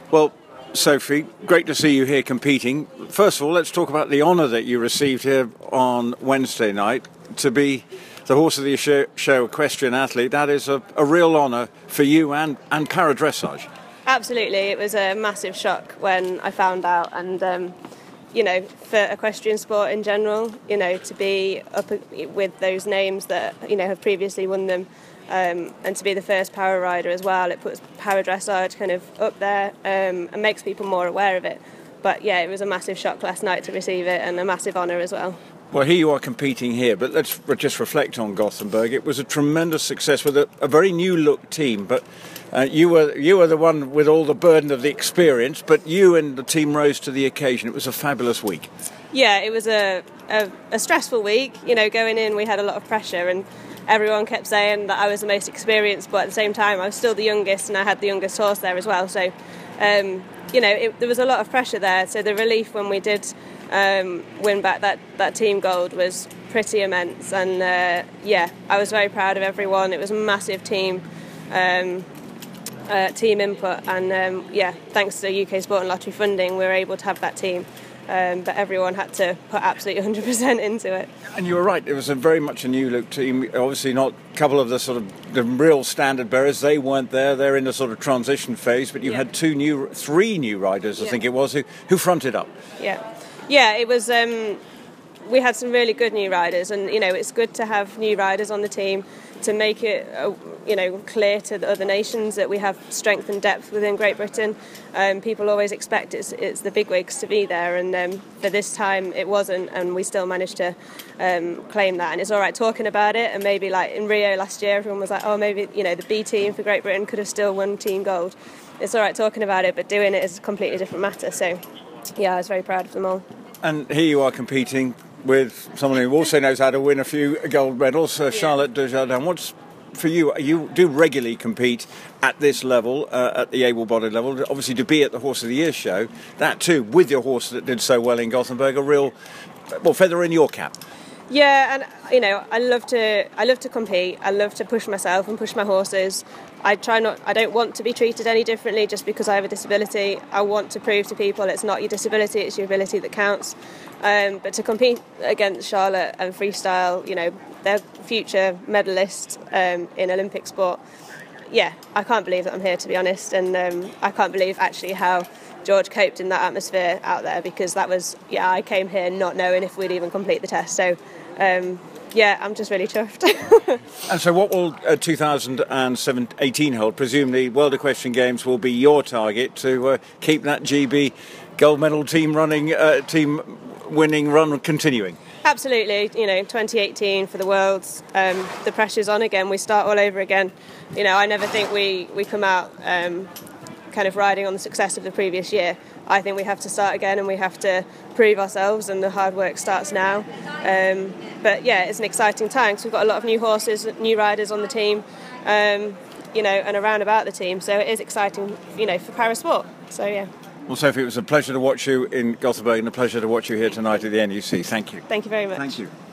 Well, Sophie, great to see you here competing. First of all, let's talk about the honour that you received here on Wednesday night to be the Horse of the Show equestrian athlete. That is a real honour for you and para dressage. Absolutely, it was a massive shock when I found out, and for equestrian sport in general, to be up with those names that have previously won them. And to be the first para rider as well, it puts para dressage kind of up there and makes people more aware of it. But yeah, it was a massive shock last night to receive it, and a massive honour as well. Well, here you are competing here, but let's just reflect on Gothenburg. It was a tremendous success with a very new look team, but you were the one with all the burden of the experience, but you and the team rose to the occasion. It was a fabulous week. Yeah, it was a stressful week. Going in, we had a lot of pressure, and everyone kept saying that I was the most experienced, but at the same time I was still the youngest, and I had the youngest horse there as well. So, there was a lot of pressure there. So the relief when we did win back that team gold was pretty immense. And I was very proud of everyone. It was a massive team input, and thanks to UK Sport and Lottery funding, we were able to have that team. But everyone had to put absolutely 100% into it. And you were right, it was very much a new look team. Obviously not a couple of the real standard bearers, they weren't there. They're in the sort of transition phase, but you had three new riders, I think it was, who fronted up. Yeah, it was. We had some really good new riders, and it's good to have new riders on the team to make it clear to the other nations that we have strength and depth within Great Britain. People always expect it's the bigwigs to be there, and for this time it wasn't, and we still managed to claim that. And it's all right talking about it, and maybe like in Rio last year everyone was like, oh, maybe the B team for Great Britain could have still won team gold. It's all right talking about it, but doing it is a completely different matter. So yeah, I was very proud of them all. And here you are competing with someone who also knows how to win a few gold medals, Charlotte Desjardins. What's for you? You do regularly compete at this level, at the able-bodied level. Obviously, to be at the Horse of the Year show, that too, with your horse that did so well in Gothenburg, a real feather in your cap. Yeah, and I love to compete. I love to push myself and push my horses. I don't want to be treated any differently just because I have a disability. I want to prove to people it's not your disability, it's your ability that counts. But to compete against Charlotte and freestyle, they're future medalists in Olympic sport. Yeah, I can't believe that I'm here, to be honest, and I can't believe actually how George coped in that atmosphere out there, because that was, I came here not knowing if we'd even complete the test. So, I'm just really chuffed. And so what will 2018 hold? Presumably World Equestrian Games will be your target to keep that GB gold medal team winning run continuing. Absolutely, 2018 for the Worlds, the pressure's on again, we start all over again. I never think we come out kind of riding on the success of the previous year. I think we have to start again, and we have to prove ourselves, and the hard work starts now. But yeah, it's an exciting time because we've got a lot of new horses, new riders on the team, and around about the team. So it is exciting, for para sport. So yeah. Well, Sophie, it was a pleasure to watch you in Gothenburg and a pleasure to watch you here tonight at the NEC. Thank you. Thank you very much. Thank you.